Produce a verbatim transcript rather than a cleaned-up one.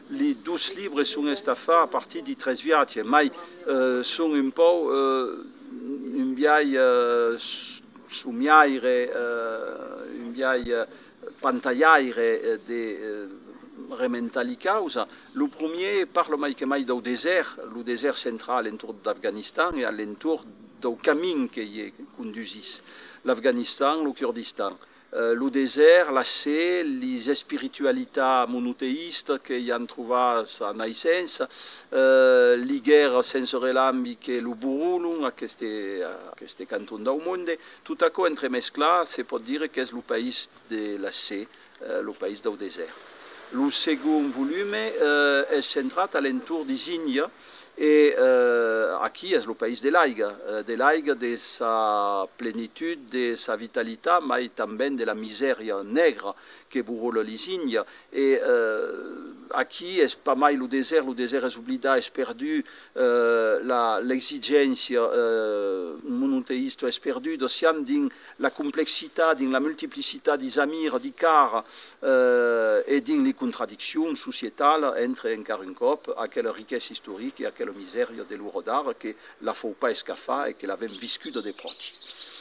les douze livres sont estafats à partir di tres viaggi, mai eh, sono un po' eh, un viaggio eh, somiaire, eh, un viaggio pantagliaire di eh, rementali causa. Le premier parle mai che mai del désert, le désert central entour d'Afghanistan et alentour del camí que hi conduisissent l'Afghanistan, le Kurdistan. Euh, le désert, la sé, les spiritualités monothéistes qui ont trouvé sa naissance, euh, les guerres senza relambi che le Burundi, a questo canton del mondo, tout à coup entremesclat, se peut dire que c'est le pays de la sé, euh, le pays del désert. Le second volume euh, est centré alentour des Indes, et euh, aquí es le pays de l'aigua, de l'aigua, de sa plénitude, de sa vitalité, mais també de la misère negra que brûle les Indes. Et euh, aquí és pas mal le désert, le désert és oblidat, és perdu, euh, l'exigència euh, monothéiste és perdu, d'océan din la complexitat, din la multiplicitat des amirs, des cars, euh, et din les contradictions sociétales entre encara un cop aquella riquesa historique et aquella misère de l'Urodar que la faut pas escafar et que l'avem viscut de proche.